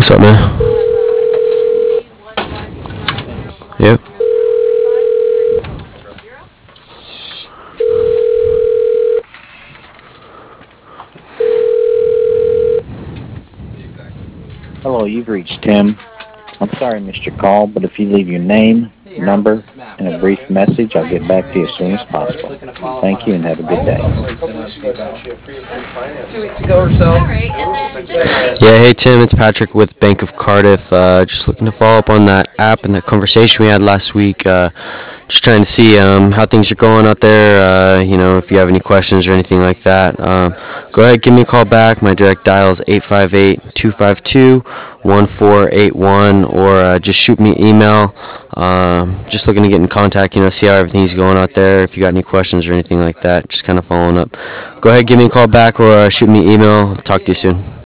What's up, man? Yep. Hello, you've reached Tim. I'm sorry I missed your call, but if you leave your name, number, and a brief message, I'll get back to you as soon as possible. Thank you and have a good day. 2 weeks ago or so. Yeah, hey Tim, it's Patrick with Bank of Cardiff. Just looking to follow up on that app and that conversation we had last week. Just trying to see how things are going out there. If you have any questions or anything like that, go ahead, give me a call back. My direct dial is 858-252-1481, or just shoot me an email. Just looking to get in contact, see how everything's going out there. If you got any questions or anything like that, just kind of following up. Go ahead, give me a call back, or shoot me an email. Talk to you soon.